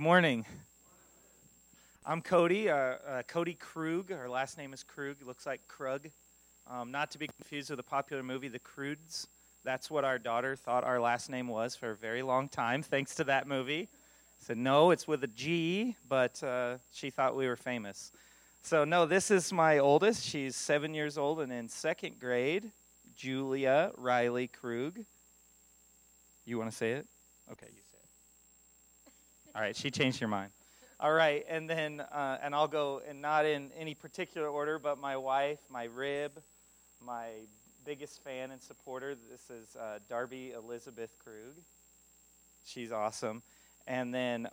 morning. I'm Cody, Cody Krug. Our last name is Krug. It looks like Krug. Not to be confused with the popular movie, The Croods. That's what our daughter thought our last name was for a very long time, thanks to that movie. Said, no, it's with a G, but she thought we were famous. So, no, this is my oldest. She's 7 years old and in second grade, Julia Riley Krug. You want to say it? Okay, you say it. All right, she changed your mind. All right, and then, and I'll go, and not in any particular order, but my wife, my rib, my biggest fan and supporter. This is Darby Elizabeth Krug. She's awesome. And then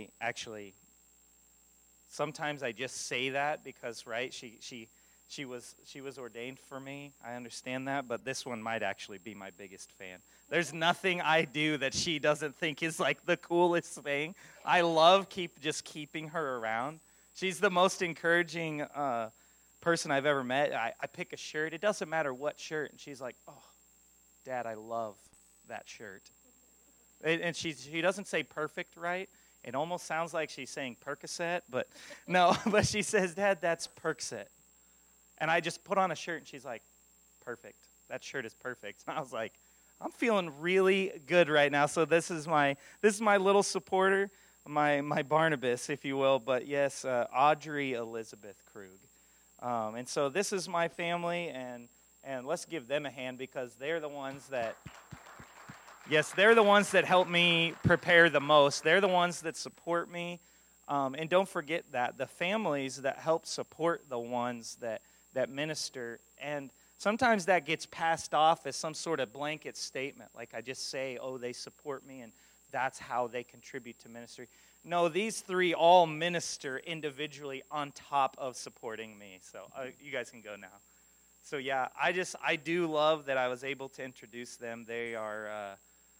sometimes I just say that because, right, she was ordained for me. I understand that, but this one might actually be my biggest fan. There's nothing I do that she doesn't think is like the coolest thing. I love keeping her around. She's the most encouraging person I've ever met. I pick a shirt. It doesn't matter what shirt. And she's like, oh, Dad, I love that shirt. And she doesn't say perfect right. It almost sounds like she's saying Percocet, but no. But she says, Dad, that's Percocet. And I just put on a shirt, and she's like, perfect. That shirt is perfect. And I was like, I'm feeling really good right now. So this is my little supporter, my Barnabas, if you will. But yes, Audrey Elizabeth Krug. And so this is my family, and let's give them a hand because they're the ones that, yes, they're the ones that help me prepare the most. They're the ones that support me. And don't forget that, the families that help support the ones that minister. And sometimes that gets passed off as some sort of blanket statement. Like I just say, oh, they support me, and that's how they contribute to ministry. No, these three all minister individually on top of supporting me. So you guys can go now. So yeah, I do love that I was able to introduce them. They are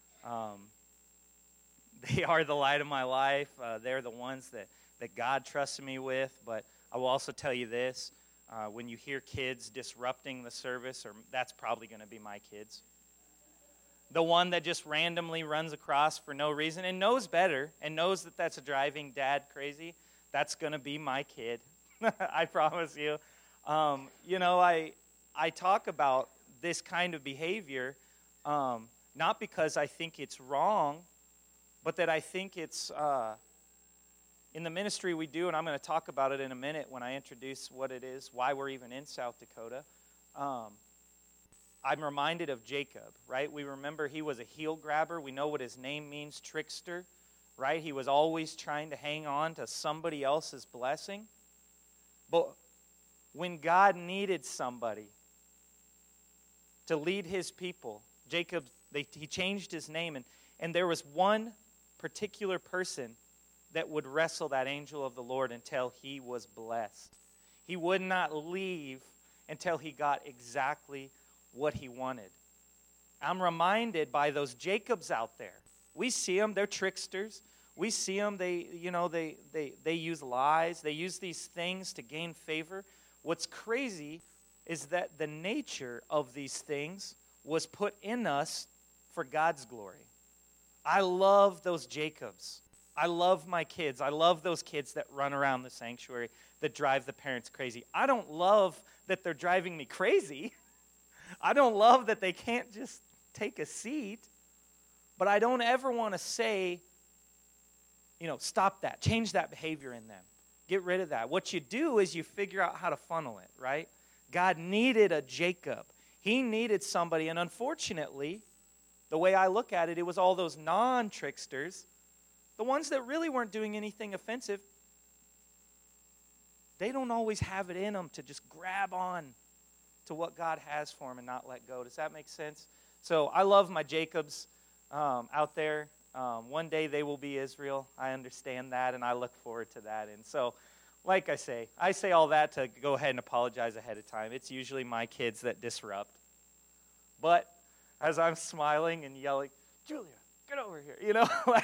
the light of my life. They're the ones that God trusted me with. But I will also tell you this. When you hear kids disrupting the service, or that's probably going to be my kids. The one that just randomly runs across for no reason and knows better and knows that that's driving Dad crazy, that's going to be my kid. I promise you. I talk about this kind of behavior not because I think it's wrong, but that I think it's in the ministry we do, and I'm going to talk about it in a minute when I introduce what it is, why we're even in South Dakota. I'm reminded of Jacob, right? We remember he was a heel grabber. We know what his name means, trickster, right? He was always trying to hang on to somebody else's blessing. But when God needed somebody to lead his people, Jacob, he changed his name, and there was one particular person that would wrestle that angel of the Lord until he was blessed. He would not leave until he got exactly what he wanted. I'm reminded by those Jacobs out there. We see them, they're tricksters. We see them, they use lies. They use these things to gain favor. What's crazy is that the nature of these things was put in us for God's glory. I love those Jacobs. I love my kids. I love those kids that run around the sanctuary that drive the parents crazy. I don't love that they're driving me crazy. I don't love that they can't just take a seat. But I don't ever want to say, stop that. Change that behavior in them. Get rid of that. What you do is you figure out how to funnel it, right? God needed a Jacob. He needed somebody. And unfortunately, the way I look at it, it was all those non-tricksters, the ones that really weren't doing anything offensive. They don't always have it in them to just grab on to what God has for them and not let go. Does that make sense? So I love my Jacobs out there. One day they will be Israel. I understand that, and I look forward to that. And so, like I say all that to go ahead and apologize ahead of time. It's usually my kids that disrupt. But as I'm smiling and yelling, Julia, get over here,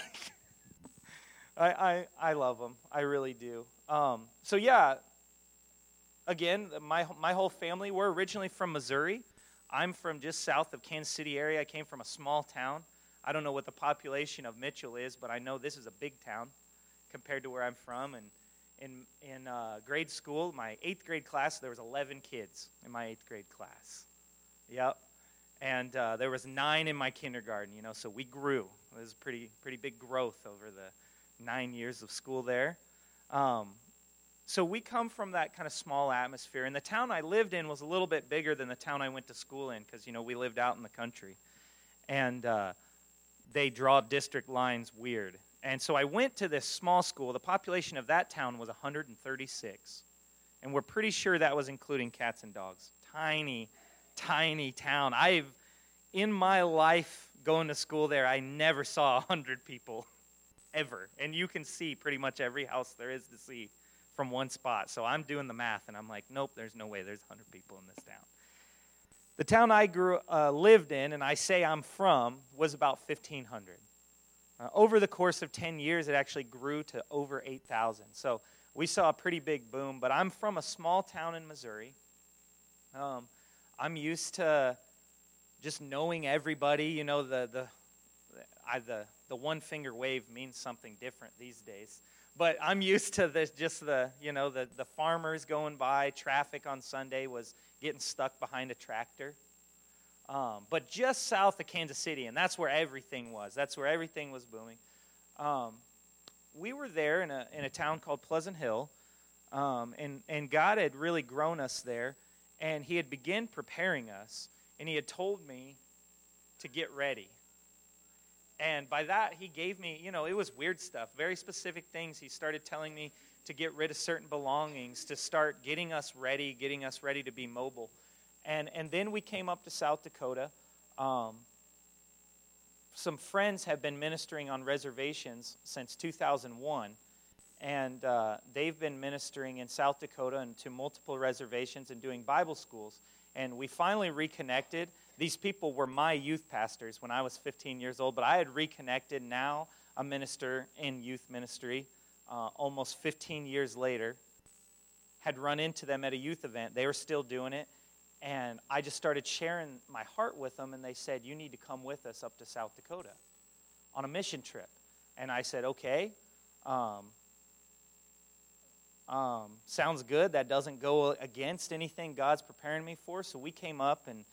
I love them. I really do. So yeah, again, my whole family, we're originally from Missouri. I'm from just south of Kansas City area. I came from a small town. I don't know what the population of Mitchell is, but I know this is a big town. compared to where I'm from. And in grade school, my 8th grade class, there was 11 kids in my 8th grade class. Yep. And there was 9 in my kindergarten, so we grew. It was pretty big growth over the 9 years of school there. So we come from that kind of small atmosphere. And the town I lived in was a little bit bigger than the town I went to school in because, we lived out in the country. And they draw district lines weird. And so I went to this small school. The population of that town was 136. And we're pretty sure that was including cats and dogs. Tiny, tiny town. In my life going to school there, I never saw 100 people, ever. And you can see pretty much every house there is to see from one spot. So I'm doing the math, and I'm like, nope, there's no way there's 100 people in this town. The town I lived in, and I say I'm from, was about 1,500. Over the course of 10 years, it actually grew to over 8,000. So we saw a pretty big boom, but I'm from a small town in Missouri. I'm used to just knowing everybody. The one-finger wave means something different these days. But I'm used to the farmers going by. Traffic on Sunday was getting stuck behind a tractor. But just south of Kansas City, and that's where everything was. That's where everything was booming. We were there in a town called Pleasant Hill, and God had really grown us there, and He had begun preparing us, and He had told me to get ready. And by that, He gave me, it was weird stuff, very specific things. He started telling me to get rid of certain belongings, to start getting us ready to be mobile. And then we came up to South Dakota. Some friends have been ministering on reservations since 2001. And they've been ministering in South Dakota and to multiple reservations and doing Bible schools. And we finally reconnected. These people were my youth pastors when I was 15 years old, but I had reconnected. Now a minister in youth ministry, almost 15 years later, had run into them at a youth event. They were still doing it, and I just started sharing my heart with them, and they said, you need to come with us up to South Dakota on a mission trip. And I said, okay, sounds good. That doesn't go against anything God's preparing me for. So we came up, and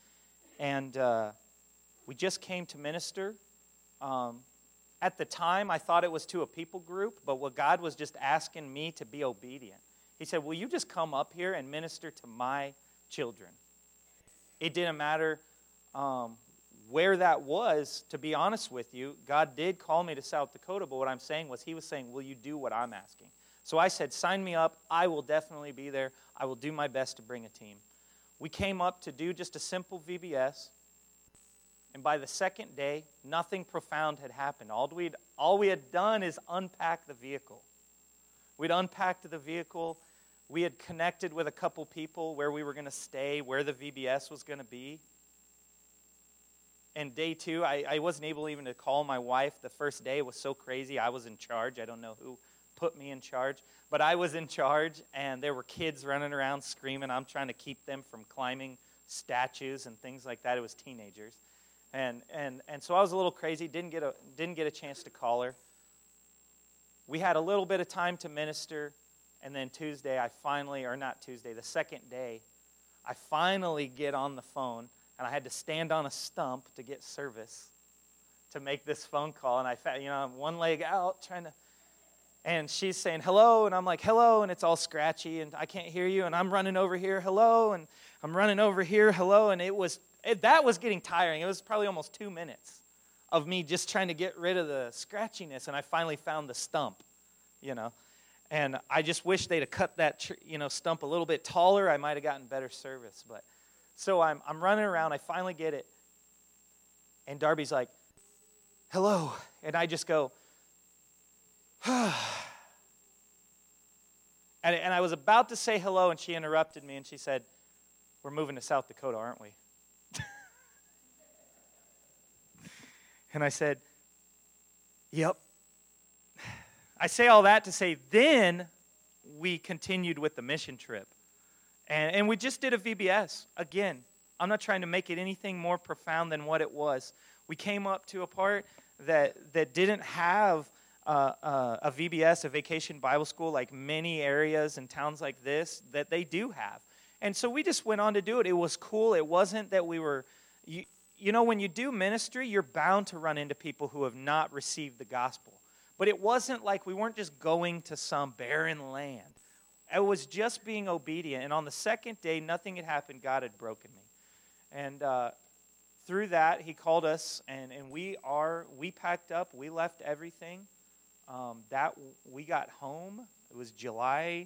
we just came to minister. At the time, I thought it was to a people group, but what God was just asking me to be obedient. He said, will you just come up here and minister to my children? It didn't matter where that was. To be honest with you, God did call me to South Dakota, but what I'm saying was He was saying, will you do what I'm asking? So I said, sign me up. I will definitely be there. I will do my best to bring a team. We came up to do just a simple VBS. And by the second day, nothing profound had happened. All we had done is unpack the vehicle. We'd unpacked the vehicle. We had connected with a couple people where we were going to stay, where the VBS was going to be. And day 2, I wasn't able even to call my wife. The first day was so crazy. I was in charge. I don't know who put me in charge, but I was in charge, and there were kids running around screaming. I'm trying to keep them from climbing statues and things like that. It was teenagers. And so I was a little crazy, didn't get a chance to call her. We had a little bit of time to minister, and then the second day, I finally get on the phone, and I had to stand on a stump to get service to make this phone call, and I'm one leg out trying to, and she's saying hello, and I'm like hello, and it's all scratchy, and I can't hear you, and I'm running over here, hello, and I'm running over here, hello, and that was getting tiring. It was probably almost 2 minutes of me just trying to get rid of the scratchiness, and I finally found the stump, and I just wish they'd have cut that, stump a little bit taller. I might have gotten better service, but so I'm running around. I finally get it, and Darby's like, hello, and I just go, and I was about to say hello, and she interrupted me, and she said, we're moving to South Dakota, aren't we? And I said, yep. I say all that to say, then we continued with the mission trip. And we just did a VBS. Again, I'm not trying to make it anything more profound than what it was. We came up to a part that didn't have a VBS, a Vacation Bible School, like many areas and towns like this, that they do have. And so we just went on to do it. It was cool. It wasn't that we were, you know, when you do ministry, you're bound to run into people who have not received the gospel. But it wasn't like we weren't just going to some barren land. It was just being obedient. And on the second day, nothing had happened. God had broken me. And through that, he called us, and we packed up. We left everything. We got home. It was July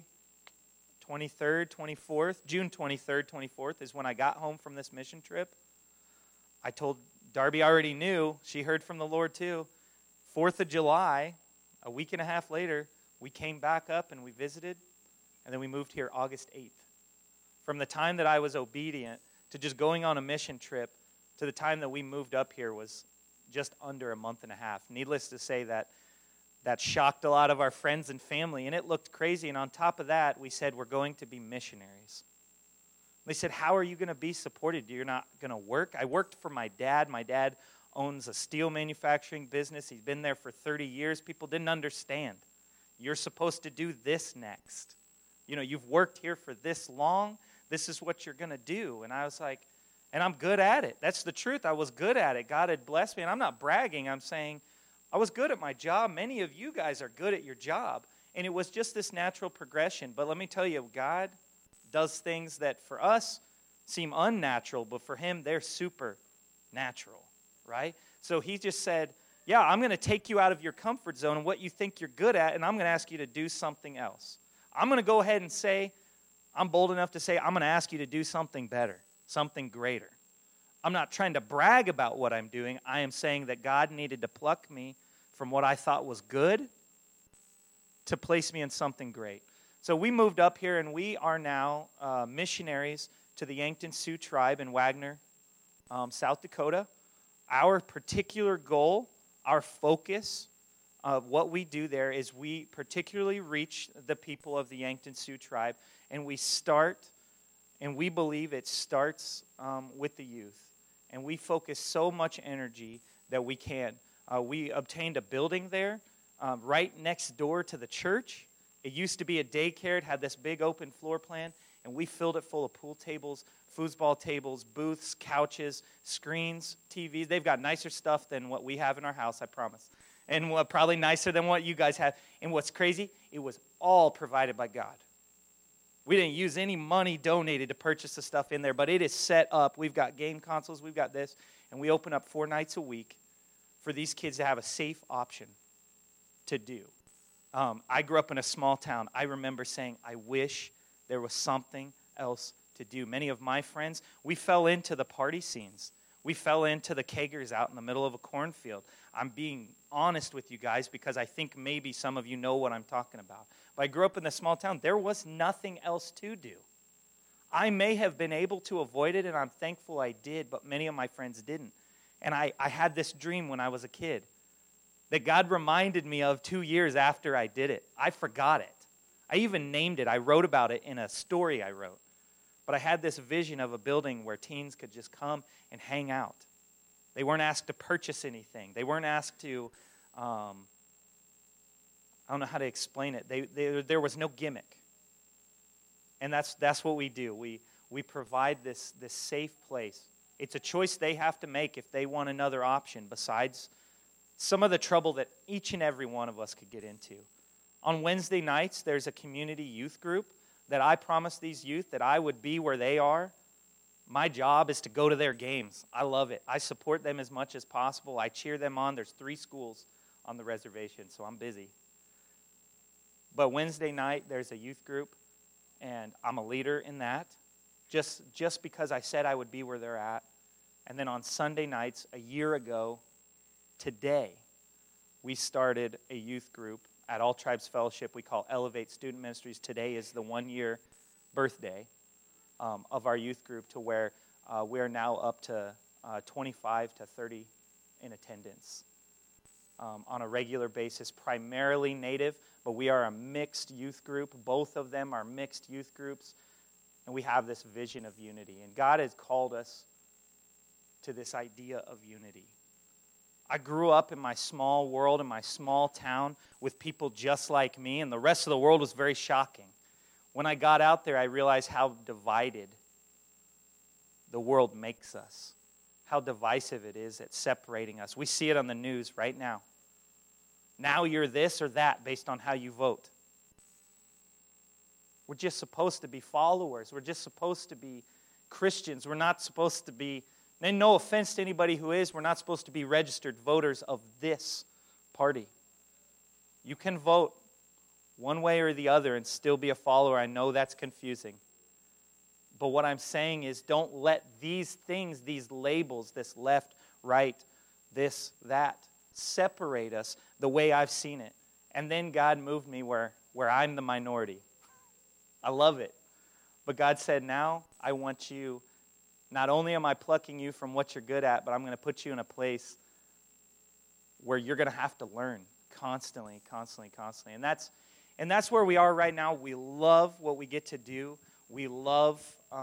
23rd, 24th. June 23rd, 24th is when I got home from this mission trip. I told Darby already knew. She heard from the Lord too. 4th of July, a week and a half later, we came back up and we visited, and then we moved here August 8th. From the time that I was obedient to just going on a mission trip to the time that we moved up here was just under a month and a half. Needless to say, that shocked a lot of our friends and family, and it looked crazy. And on top of that, we said, we're going to be missionaries. They said, how are you going to be supported? You're not going to work? I worked for my dad. My dad owns a steel manufacturing business. He's been there for 30 years. People didn't understand. You're supposed to do this next. You know, you've worked here for this long. This is what you're going to do. And I was like, and I'm good at it. That's the truth. I was good at it. God had blessed me. And I'm not bragging. I'm saying I was good at my job. Many of you guys are good at your job. And it was just this natural progression. But let me tell you, God does things that for us seem unnatural, but for him, they're supernatural, right? So he just said, yeah, I'm going to take you out of your comfort zone and what you think you're good at, and I'm going to ask you to do something else. I'm going to go ahead and say, I'm bold enough to say, I'm going to ask you to do something better, something greater. I'm not trying to brag about what I'm doing. I am saying that God needed to pluck me from what I thought was good to place me in something great. So we moved up here, and we are now missionaries to the Yankton Sioux tribe in Wagner, South Dakota. Our particular goal, our focus of what we do there is we particularly reach the people of the Yankton Sioux tribe, and we start, and we believe it starts with the youth. And we focus so much energy that we can. We obtained a building there right next door to the church. It used to be a daycare. It had this big open floor plan, and we filled it full of pool tables, foosball tables, booths, couches, screens, TVs. They've got nicer stuff than what we have in our house, I promise. And probably nicer than what you guys have. And what's crazy, it was all provided by God. We didn't use any money donated to purchase the stuff in there, but it is set up. We've got game consoles, we've got this, and we open up 4 nights a week for these kids to have a safe option to do. I grew up in a small town. I remember saying, I wish there was something else to do. Many of my friends, we fell into the party scenes. We fell into the kegers out in the middle of a cornfield. I'm being honest with you guys because I think maybe some of you know what I'm talking about. But I grew up in a small town. There was nothing else to do. I may have been able to avoid it, and I'm thankful I did, but many of my friends didn't. And I had this dream when I was a kid that God reminded me of 2 years after I did it. I forgot it. I even named it. I wrote about it in a story I wrote. But I had this vision of a building where teens could just come and hang out. They weren't asked to purchase anything. They weren't asked to, I don't know how to explain it. There was no gimmick. And that's what we do. We provide this safe place. It's a choice they have to make if they want another option besides some of the trouble that each and every one of us could get into. On Wednesday nights, there's a community youth group that I promised these youth that I would be where they are. My job is to go to their games. I love it. I support them as much as possible. I cheer them on. There's 3 schools on the reservation, so I'm busy. But Wednesday night, there's a youth group, and I'm a leader in that, just because I said I would be where they're at. And then on Sunday nights, a year ago, today, we started a youth group at All Tribes Fellowship we call Elevate Student Ministries. Today is the 1-year birthday of our youth group, to where we're now up to 25 to 30 in attendance on a regular basis, primarily Native, but we are a mixed youth group. Both of them are mixed youth groups, and we have this vision of unity. And God has called us to this idea of unity. I grew up in my small world, in my small town, with people just like me, and the rest of the world was very shocking. When I got out there, I realized how divided the world makes us, how divisive it is at separating us. We see it on the news right now. Now you're this or that based on how you vote. We're just supposed to be followers. We're just supposed to be Christians. We're not supposed to be, and no offense to anybody who is, we're not supposed to be registered voters of this party. You can vote one way or the other and still be a follower. I know that's confusing. But what I'm saying is don't let these things, these labels, this left, right, this, that, separate us the way I've seen it. And then God moved me where I'm the minority. I love it. But God said, now I want you, not only am I plucking you from what you're good at, but I'm going to put you in a place where you're going to have to learn constantly. And that's where we are right now. We love what we get to do. We love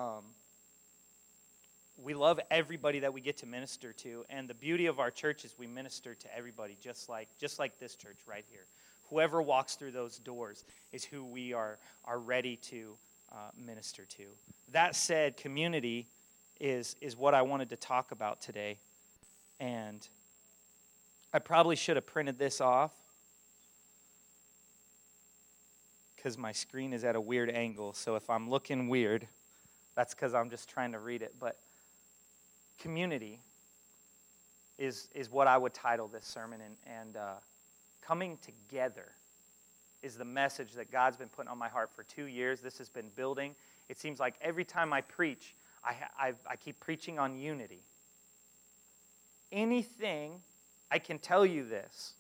everybody that we get to minister to. And the beauty of our church is we minister to everybody, just like this church right here. Whoever walks through those doors is who we are ready to minister to. That said, community is what I wanted to talk about today. And I probably should have printed this off because my screen is at a weird angle. So if I'm looking weird, that's because I'm just trying to read it. But community is what I would title this sermon. And coming together is the message that God's been putting on my heart for 2 years. This has been building. It seems like every time I preach, I keep preaching on unity. Anything, I can tell you this.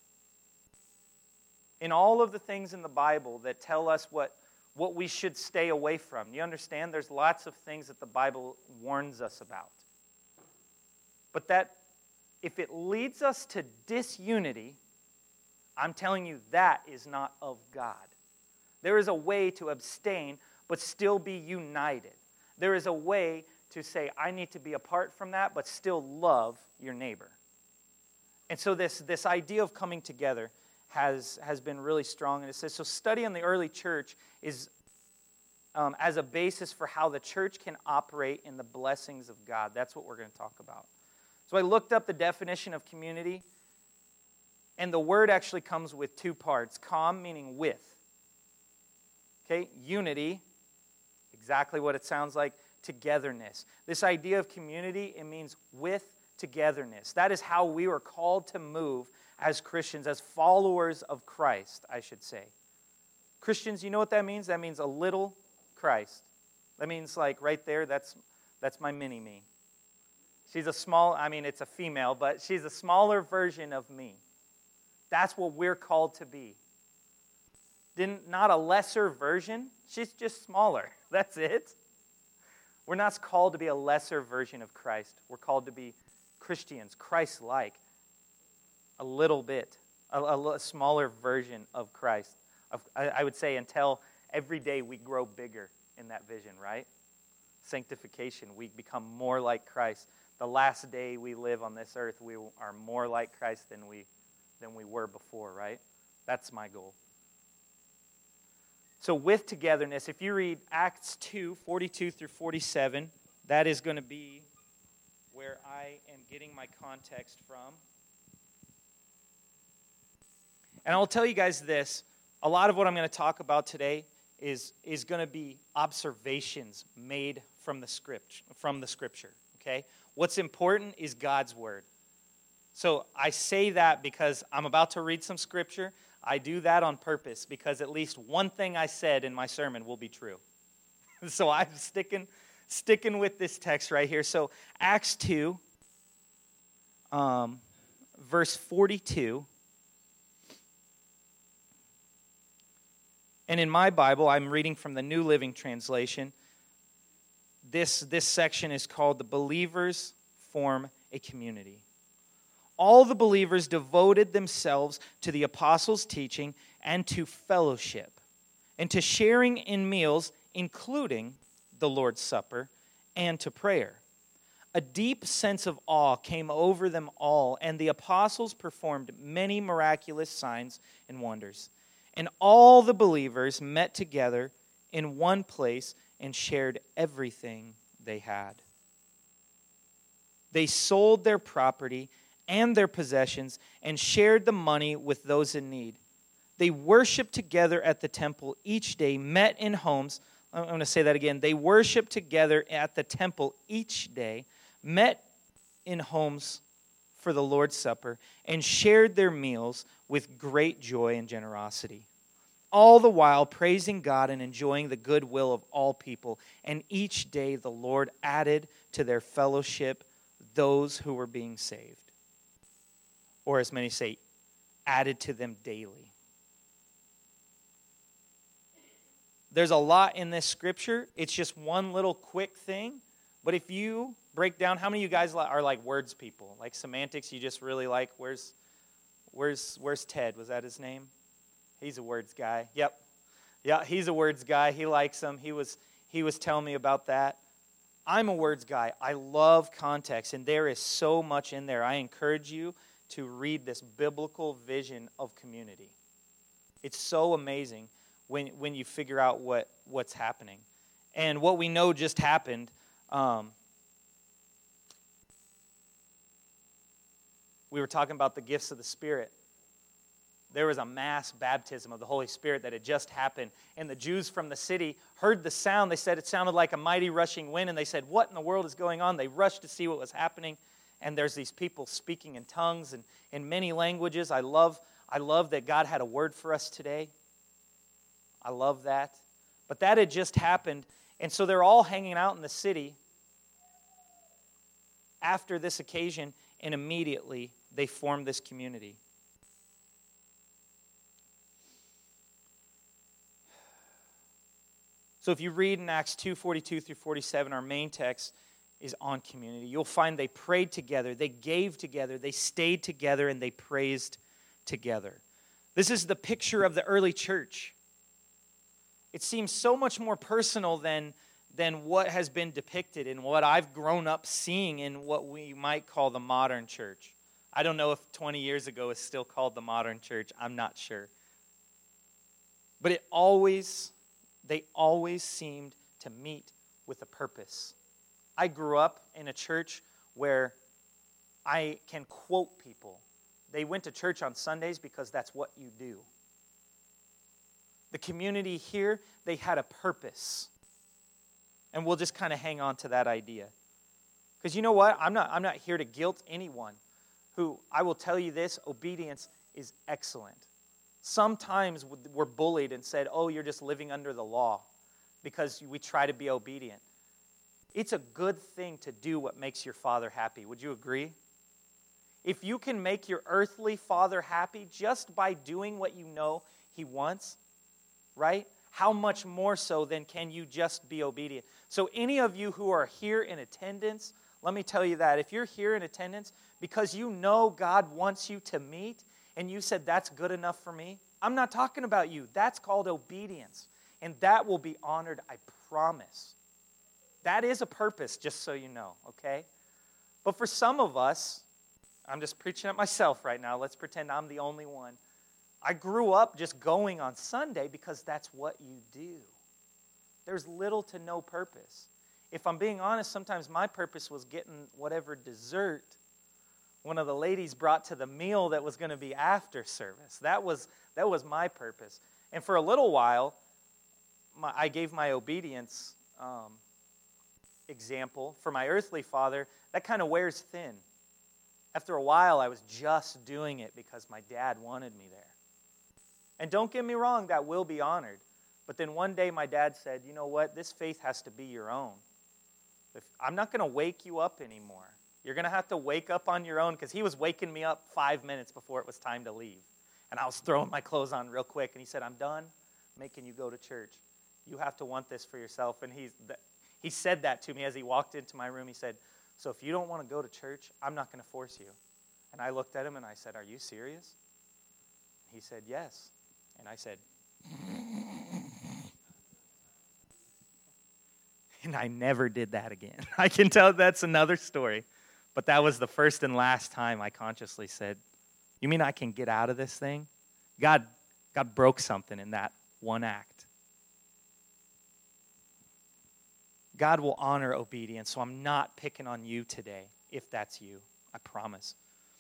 In all of the things in the Bible that tell us what we should stay away from, you understand? There's lots of things that the Bible warns us about. But that, if it leads us to disunity, I'm telling you that is not of God. There is a way to abstain but still be united. There is a way to say, I need to be apart from that but still love your neighbor. And so this idea of coming together has been really strong. And it says, so study in the early church is as a basis for how the church can operate in the blessings of God. That's what we're going to talk about. So I looked up the definition of community, and the word actually comes with two parts. Com, meaning with. Okay, unity, exactly what it sounds like, togetherness. This idea of community, it means with togetherness. That is how we were called to move as Christians, as followers of Christ, I should say. Christians, you know what that means? That means a little Christ. That means like right there, that's my mini-me. She's a small, it's a female, but she's a smaller version of me. That's what we're called to be. Not a lesser version, she's just smaller. That's it. We're not called to be a lesser version of Christ. We're called to be Christians, Christ-like. A little bit, a smaller version of Christ. I would say until every day we grow bigger in that vision, right? Sanctification, we become more like Christ. The last day we live on this earth, we are more like Christ than we were before, right? That's my goal. So with togetherness, if you read Acts 2, 42 through 47, that is going to be where I am getting my context from. And I'll tell you guys this, a lot of what I'm going to talk about today is going to be observations made from the scripture, okay? What's important is God's word. So I say that because I'm about to read some scripture. I do that on purpose because at least one thing I said in my sermon will be true. So I'm sticking with this text right here. So Acts 2, verse 42. And in my Bible, I'm reading from the New Living Translation. This section is called "The Believers Form a Community." All the believers devoted themselves to the apostles' teaching and to fellowship, and to sharing in meals, including the Lord's Supper, and to prayer. A deep sense of awe came over them all, and the apostles performed many miraculous signs and wonders. And all the believers met together in one place and shared everything they had. They sold their property and their possessions and shared the money with those in need. They worshiped together at the temple each day, met in homes. I'm going to say that again. They worshiped together at the temple each day, met in homes for the Lord's Supper, and shared their meals with great joy and generosity, all the while praising God and enjoying the goodwill of all people. And each day the Lord added to their fellowship those who were being saved. Or as many say, added to them daily. There's a lot in this scripture. It's just one little quick thing. But if you break down, how many of you guys are like words people? Like semantics, you just really like, where's Ted? Was that his name? He's a words guy. Yep. Yeah, he's a words guy. He likes them. He was telling me about that. I'm a words guy. I love context, and there is so much in there. I encourage you to read this biblical vision of community. It's so amazing when you figure out what's happening. And what we know just happened, we were talking about the gifts of the Spirit. There was a mass baptism of the Holy Spirit that had just happened. And the Jews from the city heard the sound. They said it sounded like a mighty rushing wind. And they said, what in the world is going on? They rushed to see what was happening. And there's these people speaking in tongues and in many languages. I love that God had a word for us today. I love that. But that had just happened. And so they're all hanging out in the city after this occasion. And immediately they formed this community. So if you read in Acts 2:42 through 47, our main text is on community. You'll find they prayed together, they gave together, they stayed together, and they praised together. This is the picture of the early church. It seems so much more personal than what has been depicted and what I've grown up seeing in what we might call the modern church. I don't know if 20 years ago it's still called the modern church. I'm not sure. But they always seemed to meet with a purpose. I grew up in a church where I can quote people. They went to church on Sundays because that's what you do. The community here, they had a purpose. And we'll just kind of hang on to that idea. Because you know what? I'm not here to guilt anyone. Who, I will tell you this, obedience is excellent. Sometimes we're bullied and said, oh, you're just living under the law because we try to be obedient. It's a good thing to do what makes your father happy. Would you agree? If you can make your earthly father happy just by doing what you know he wants, right? How much more so then can you just be obedient? So any of you who are here in attendance, let me tell you that. If you're here in attendance because you know God wants you to meet and you said, that's good enough for me, I'm not talking about you. That's called obedience. And that will be honored, I promise. That is a purpose, just so you know, okay? But for some of us, I'm just preaching at myself right now. Let's pretend I'm the only one. I grew up just going on Sunday because that's what you do. There's little to no purpose. If I'm being honest, sometimes my purpose was getting whatever dessert one of the ladies brought to the meal that was going to be after service. That was my purpose. And for a little while, I gave my obedience example for my earthly father. That kind of wears thin. After a while, I was just doing it because my dad wanted me there. And don't get me wrong, that will be honored. But then one day my dad said, you know what, this faith has to be your own. I'm not going to wake you up anymore. You're going to have to wake up on your own, because he was waking me up 5 minutes before it was time to leave. And I was throwing my clothes on real quick, and he said, I'm done making you go to church. You have to want this for yourself. And he said that to me as he walked into my room. He said, so if you don't want to go to church, I'm not going to force you. And I looked at him and I said, are you serious? He said, yes. And I said, And I never did that again. I can tell that's another story. But that was the first and last time I consciously said, you mean I can get out of this thing? God broke something in that one act. God will honor obedience, so I'm not picking on you today, if that's you. I promise.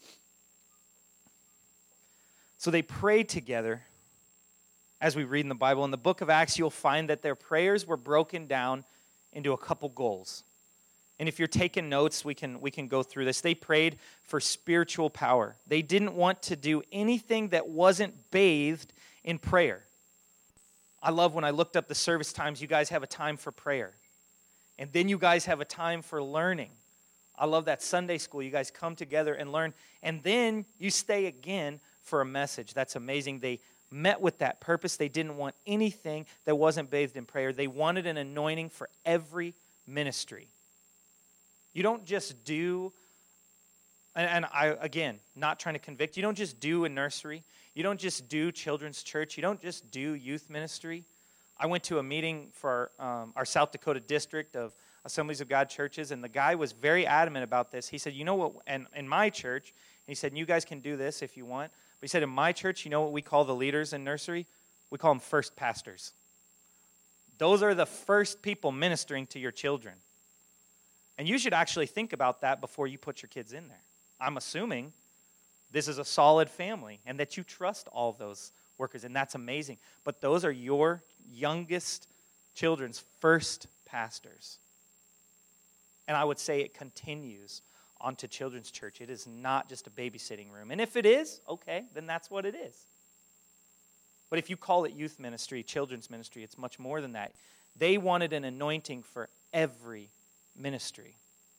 So they prayed together. As we read in the Bible, in the book of Acts, you'll find that their prayers were broken down into a couple goals. And if you're taking notes, we can go through this. They prayed for spiritual power. They didn't want to do anything that wasn't bathed in prayer. I love when I looked up the service times, you guys have a time for prayer. And then you guys have a time for learning. I love that Sunday school. You guys come together and learn. And then you stay again for a message. That's amazing. They met with that purpose. They didn't want anything that wasn't bathed in prayer. They wanted an anointing for every ministry. You don't just do, and I, again, not trying to convict, you don't just do a nursery. You don't just do children's church. You don't just do youth ministry. I went to a meeting for our South Dakota district of Assemblies of God churches, and the guy was very adamant about this. He said, you know what, and in my church, and he said, you guys can do this if you want, but he said, in my church, you know what we call the leaders in nursery? We call them first pastors. Those are the first people ministering to your children. And you should actually think about that before you put your kids in there. I'm assuming this is a solid family and that you trust all those workers, and that's amazing. But those are your youngest children's first pastors. And I would say it continues onto children's church. It is not just a babysitting room. And if it is, okay, then that's what it is. But if you call it youth ministry, children's ministry, it's much more than that. They wanted an anointing for every ministry.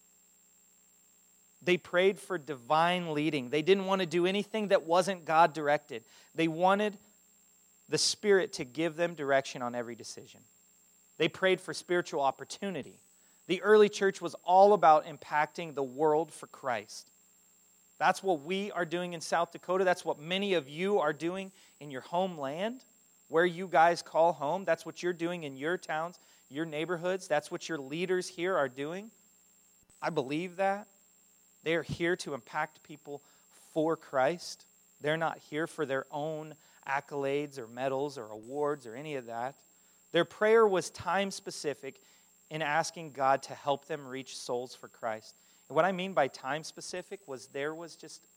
They prayed for divine leading. They didn't want to do anything that wasn't God-directed. They wanted the Spirit to give them direction on every decision. They prayed for spiritual opportunity. The early church was all about impacting the world for Christ. That's what we are doing in South Dakota. That's what many of you are doing in your homeland, where you guys call home. That's what you're doing in your towns, your neighborhoods. That's what your leaders here are doing. I believe that. They are here to impact people for Christ. They're not here for their own accolades or medals or awards or any of that. Their prayer was time-specific in asking God to help them reach souls for Christ. And what I mean by time-specific was there was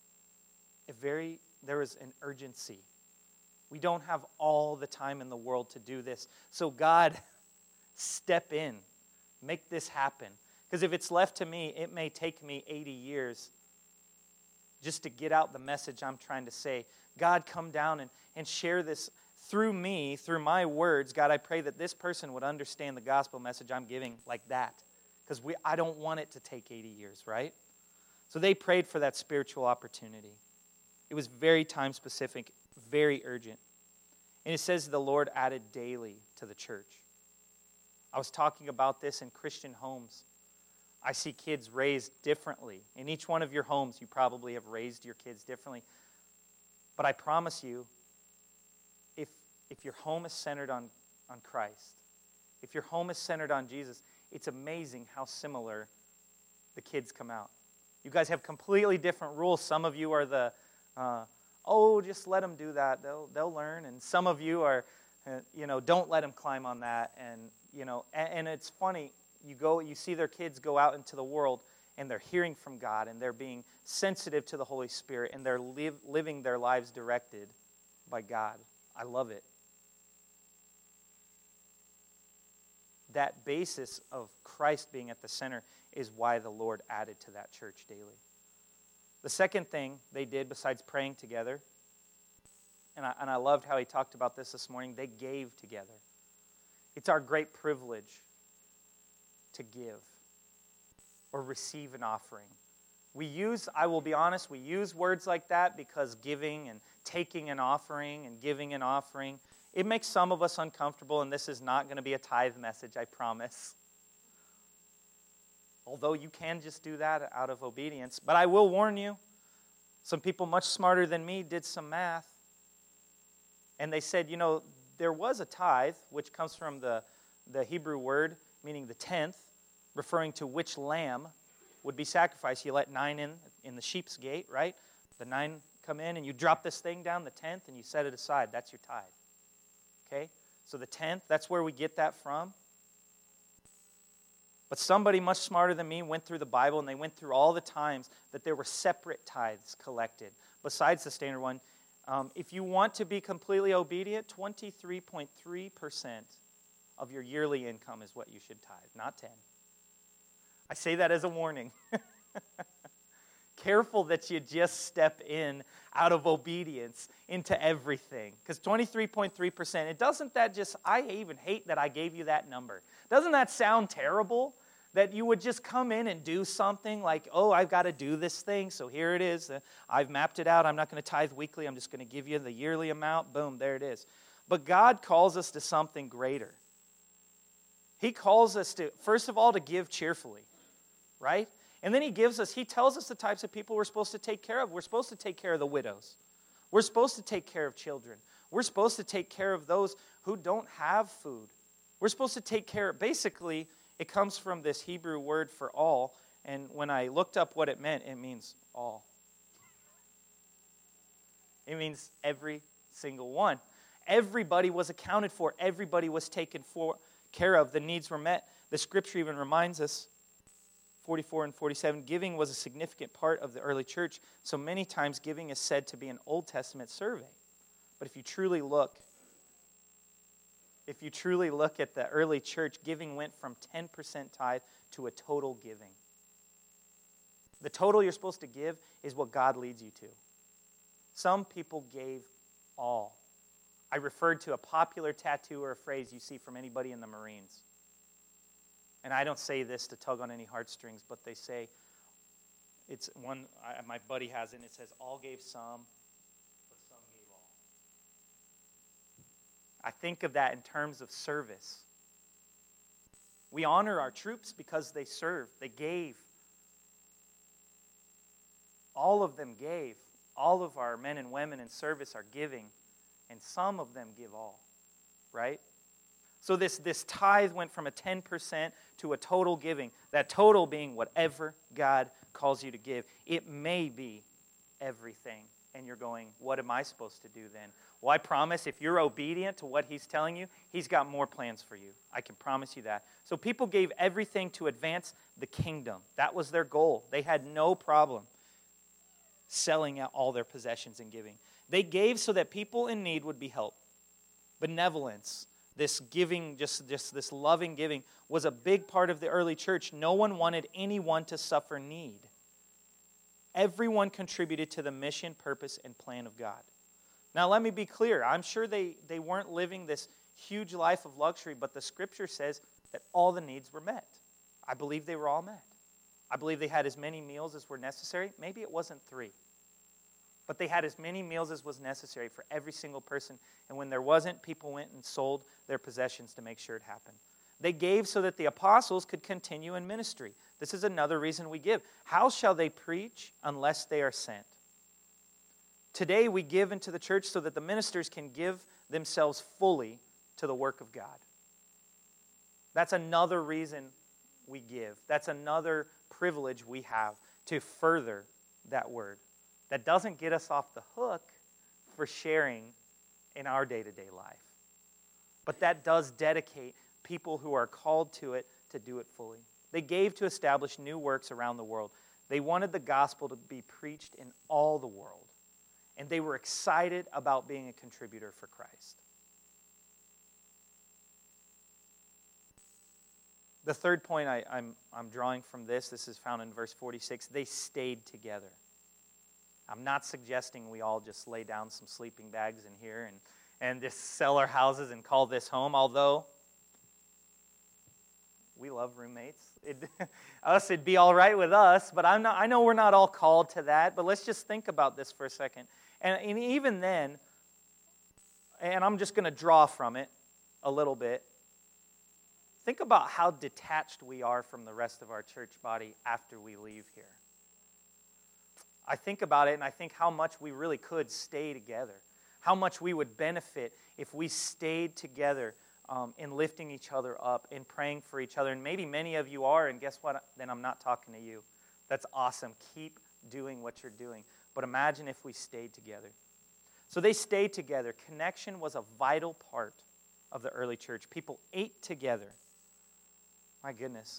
an urgency. We don't have all the time in the world to do this. So God, step in. Make this happen. Because if it's left to me, it may take me 80 years just to get out the message I'm trying to say. God, come down and share this through me, through my words. God, I pray that this person would understand the gospel message I'm giving like that. Because I don't want it to take 80 years, right? So they prayed for that spiritual opportunity. It was very time-specific, very urgent. And it says the Lord added daily to the church. I was talking about this in Christian homes. I see kids raised differently. In each one of your homes, you probably have raised your kids differently. But I promise you, if your home is centered on Christ, if your home is centered on Jesus, it's amazing how similar the kids come out. You guys have completely different rules. Some of you are the, just let them do that. They'll learn. And some of you are, don't let them climb on that. And it's funny. You see their kids go out into the world, and they're hearing from God, and they're being sensitive to the Holy Spirit, and they're living their lives directed by God. I love it. That basis of Christ being at the center is why the Lord added to that church daily. The second thing they did besides praying together, and I loved how he talked about this morning, they gave together. It's our great privilege to give or receive an offering. I will be honest, we use words like that because giving and taking an offering and giving an offering, it makes some of us uncomfortable, and this is not going to be a tithe message, I promise. Although you can just do that out of obedience. But I will warn you, some people much smarter than me did some math, and they said, there was a tithe, which comes from the Hebrew word. meaning the 10th, referring to which lamb would be sacrificed. You let 9 in the sheep's gate, right? The 9 come in, and you drop this thing down, the 10th, and you set it aside. That's your tithe. Okay? So the 10th, that's where we get that from. But somebody much smarter than me went through the Bible, and they went through all the times that there were separate tithes collected besides the standard one. If you want to be completely obedient, 23.3% of your yearly income is what you should tithe, not 10. I say that as a warning. Careful that you just step in out of obedience into everything. Because 23.3%, it doesn't that just, I even hate that I gave you that number. Doesn't that sound terrible? That you would just come in and do something like, oh, I've got to do this thing, so here it is. I've mapped it out. I'm not going to tithe weekly. I'm just going to give you the yearly amount. Boom, there it is. But God calls us to something greater. He calls us to, first of all, to give cheerfully, right? And then he tells us the types of people we're supposed to take care of. We're supposed to take care of the widows. We're supposed to take care of children. We're supposed to take care of those who don't have food. We're supposed to take care, basically, it comes from this Hebrew word for all, and when I looked up what it meant, it means all. It means every single one. Everybody was accounted for. Everybody was taken care of. The needs were met. The scripture even reminds us, 44 and 47, giving was a significant part of the early church, so many times giving is said to be an Old Testament survey. But if you truly look at the early church, giving went from 10% tithe to a total giving. The total you're supposed to give is what God leads you to. Some people gave all. I referred to a popular tattoo or a phrase you see from anybody in the Marines. And I don't say this to tug on any heartstrings, but they say, it's one, my buddy has it, and it says, all gave some, but some gave all. I think of that in terms of service. We honor our troops because they served. They gave. All of them gave. All of our men and women in service are giving, and some of them give all, right? So this tithe went from a 10% to a total giving. That total being whatever God calls you to give. It may be everything. And you're going, what am I supposed to do then? Well, I promise if you're obedient to what he's telling you, he's got more plans for you. I can promise you that. So people gave everything to advance the kingdom. That was their goal. They had no problem selling out all their possessions and giving. They gave so that people in need would be helped. Benevolence, this giving, just this loving giving, was a big part of the early church. No one wanted anyone to suffer need. Everyone contributed to the mission, purpose, and plan of God. Now, let me be clear. I'm sure they weren't living this huge life of luxury, but the scripture says that all the needs were met. I believe they were all met. I believe they had as many meals as were necessary. Maybe it wasn't 3. But they had as many meals as was necessary for every single person. And when there wasn't, people went and sold their possessions to make sure it happened. They gave so that the apostles could continue in ministry. This is another reason we give. How shall they preach unless they are sent? Today we give into the church so that the ministers can give themselves fully to the work of God. That's another reason we give. That's another privilege we have to further that word. That doesn't get us off the hook for sharing in our day-to-day life. But that does dedicate people who are called to it to do it fully. They gave to establish new works around the world. They wanted the gospel to be preached in all the world. And they were excited about being a contributor for Christ. The third point I'm drawing from this is found in verse 46. They stayed together. I'm not suggesting we all just lay down some sleeping bags in here and just sell our houses and call this home, although we love roommates. It'd be all right with us, but I know we're not all called to that, but let's just think about this for a second. And even then, and I'm just going to draw from it a little bit, think about how detached we are from the rest of our church body after we leave here. I think about it, and I think how much we really could stay together. How much we would benefit if we stayed together in lifting each other up, in praying for each other. And maybe many of you are, and guess what? Then I'm not talking to you. That's awesome. Keep doing what you're doing. But imagine if we stayed together. So they stayed together. Connection was a vital part of the early church. People ate together. My goodness.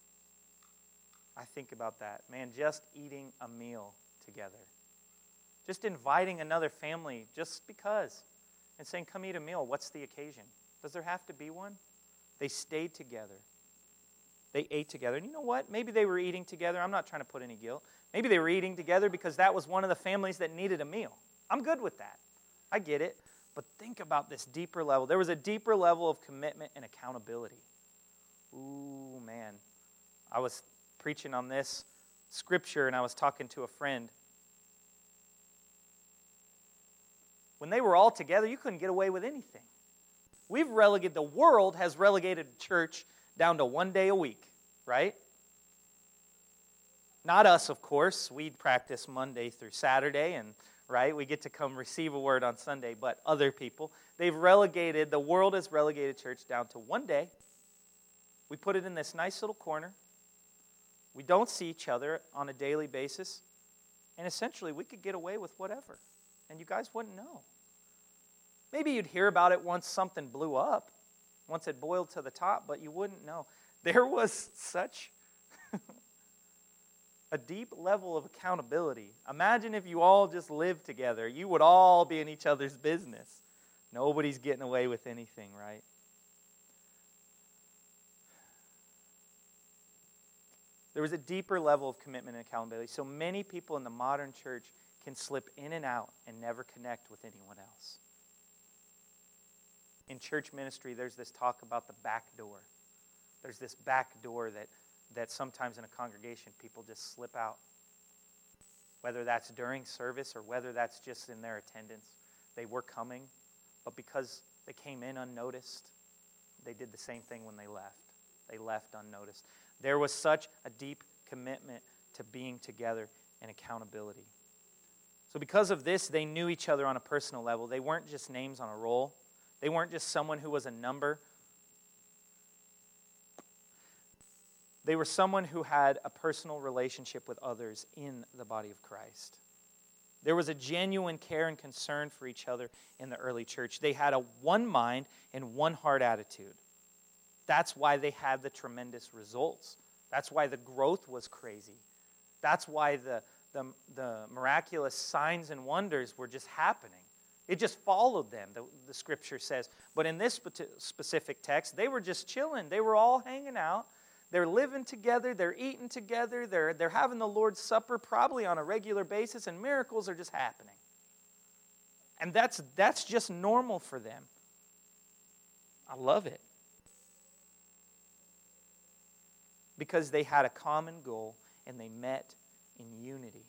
I think about that. Man, just eating a meal together. Just inviting another family just because. And saying, come eat a meal. What's the occasion? Does there have to be one? They stayed together. They ate together. And you know what? Maybe they were eating together. I'm not trying to put any guilt. Maybe they were eating together because that was one of the families that needed a meal. I'm good with that. I get it. But think about this deeper level. There was a deeper level of commitment and accountability. Ooh, man. I was preaching on this scripture and I was talking to a friend. When they were all together, you couldn't get away with anything. The world has relegated church down to 1 day a week, right? Not us, of course. We practice Monday through Saturday, and right, we get to come receive a word on Sunday, but other people, the world has relegated church down to 1 day. We put it in this nice little corner. We don't see each other on a daily basis, and essentially we could get away with whatever, and you guys wouldn't know. Maybe you'd hear about it once something blew up, once it boiled to the top, but you wouldn't know. There was such a deep level of accountability. Imagine if you all just lived together. You would all be in each other's business. Nobody's getting away with anything, right? There was a deeper level of commitment and accountability. So many people in the modern church can slip in and out and never connect with anyone else. In church ministry, there's this talk about the back door. There's this back door that sometimes in a congregation people just slip out. Whether that's during service or whether that's just in their attendance. They were coming, but because they came in unnoticed, they did the same thing when they left. They left unnoticed. There was such a deep commitment to being together and accountability. So because of this, they knew each other on a personal level. They weren't just names on a roll. They weren't just someone who was a number. They were someone who had a personal relationship with others in the body of Christ. There was a genuine care and concern for each other in the early church. They had a one mind and one heart attitude. That's why they had the tremendous results. That's why the growth was crazy. That's why the miraculous signs and wonders were just happening. It just followed them, the scripture says. But in this specific text, they were just chilling. They were all hanging out. They're living together. They're eating together. They're having the Lord's Supper probably on a regular basis, and miracles are just happening. And that's just normal for them. I love it. Because they had a common goal, and they met in unity.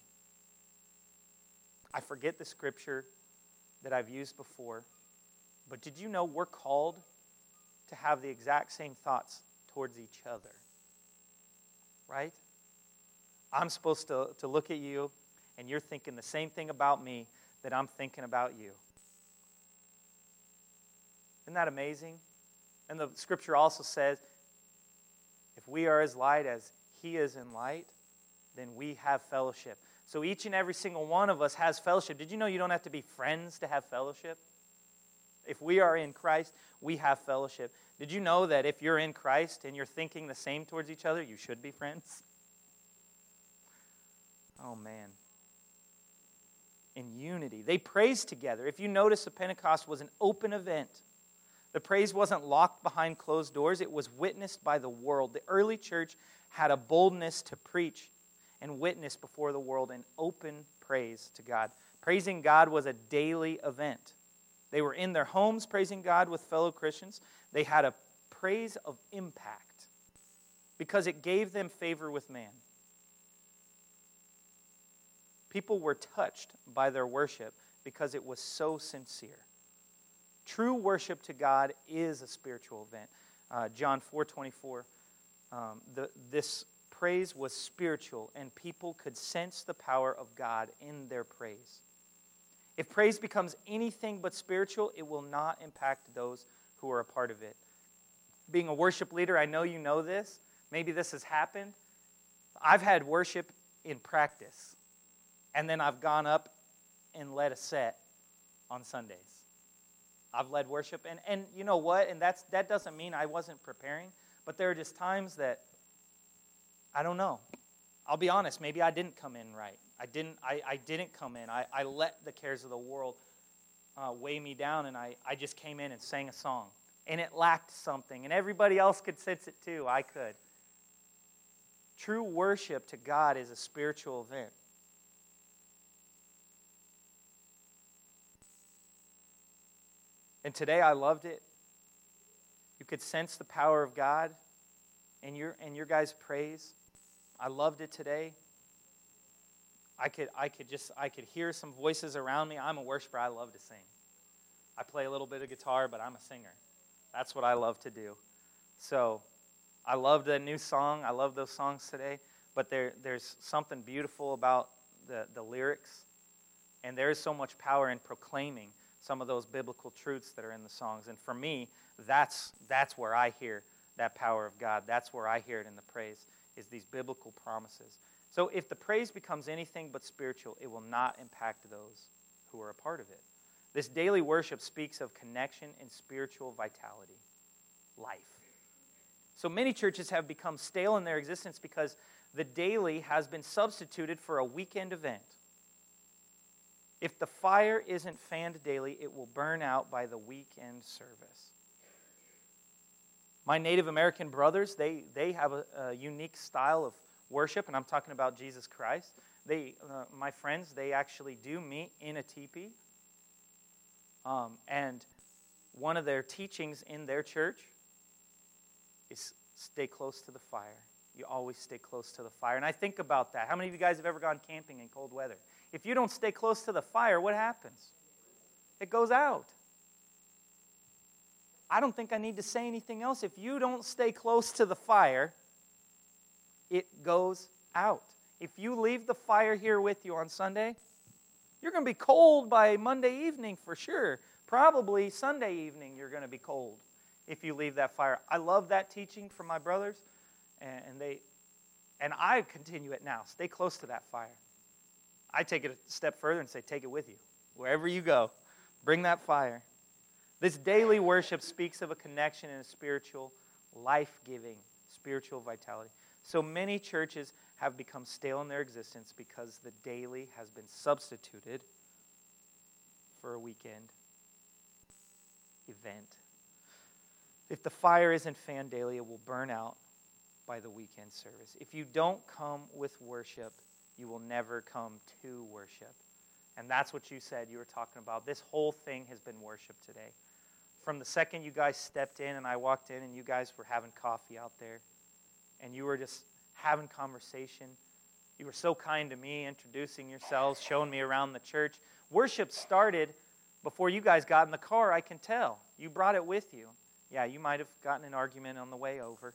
I forget the scripture that I've used before, but did you know we're called to have the exact same thoughts towards each other? Right? I'm supposed to look at you, and you're thinking the same thing about me that I'm thinking about you. Isn't that amazing? And the scripture also says, if we are as light as He is in light, then we have fellowship. So each and every single one of us has fellowship. Did you know you don't have to be friends to have fellowship? If we are in Christ, we have fellowship. Did you know that if you're in Christ and you're thinking the same towards each other, you should be friends? Oh, man. In unity. They praised together. If you notice, the Pentecost was an open event. The praise wasn't locked behind closed doors. It was witnessed by the world. The early church had a boldness to preach and witness before the world in open praise to God. Praising God was a daily event. They were in their homes praising God with fellow Christians. They had a praise of impact because it gave them favor with man. People were touched by their worship because it was so sincere. True worship to God is a spiritual event. John 4:24. This praise was spiritual, and people could sense the power of God in their praise. If praise becomes anything but spiritual, it will not impact those who are a part of it. Being a worship leader, I know you know this. Maybe this has happened. I've had worship in practice, and then I've gone up and led a set on Sundays. I've led worship, and you know what? And that doesn't mean I wasn't preparing, but there are just times that I don't know. I'll be honest, maybe I didn't come in right. I didn't come in. I let the cares of the world weigh me down, and I just came in and sang a song. And it lacked something, and everybody else could sense it too. I could. True worship to God is a spiritual event. And today I loved it. You could sense the power of God in your guys' praise. I loved it today. I could hear some voices around me. I'm a worshiper. I love to sing. I play a little bit of guitar, but I'm a singer. That's what I love to do. So I loved the new song. I love those songs today. But there's something beautiful about the lyrics. And there is so much power in proclaiming some of those biblical truths that are in the songs. And for me, that's where I hear that power of God. That's where I hear it in the praise, is these biblical promises. So if the praise becomes anything but spiritual, it will not impact those who are a part of it. This daily worship speaks of connection and spiritual vitality, life. So many churches have become stale in their existence because the daily has been substituted for a weekend event. If the fire isn't fanned daily, it will burn out by the weekend service. My Native American brothers, they have a unique style of worship, and I'm talking about Jesus Christ. My friends, they actually do meet in a teepee. And one of their teachings in their church is stay close to the fire. You always stay close to the fire. And I think about that. How many of you guys have ever gone camping in cold weather? If you don't stay close to the fire, what happens? It goes out. I don't think I need to say anything else. If you don't stay close to the fire, it goes out. If you leave the fire here with you on Sunday, you're going to be cold by Monday evening for sure. Probably Sunday evening you're going to be cold if you leave that fire. I love that teaching from my brothers, and I continue it now. Stay close to that fire. I take it a step further and say, take it with you. Wherever you go, bring that fire. This daily worship speaks of a connection and a spiritual, life-giving, spiritual vitality. So many churches have become stale in their existence because the daily has been substituted for a weekend event. If the fire isn't fanned daily, it will burn out by the weekend service. If you don't come with worship, you will never come to worship. And that's what you said you were talking about. This whole thing has been worship today. From the second you guys stepped in and I walked in and you guys were having coffee out there and you were just having conversation. You were so kind to me, introducing yourselves, showing me around the church. Worship started before you guys got in the car, I can tell. You brought it with you. Yeah, you might have gotten an argument on the way over.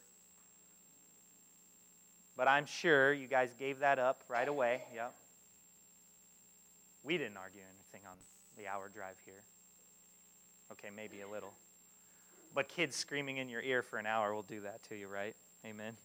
But I'm sure you guys gave that up right away. Yep. We didn't argue anything on the hour drive here. Okay, maybe a little. But kids screaming in your ear for an hour will do that to you, right? Amen.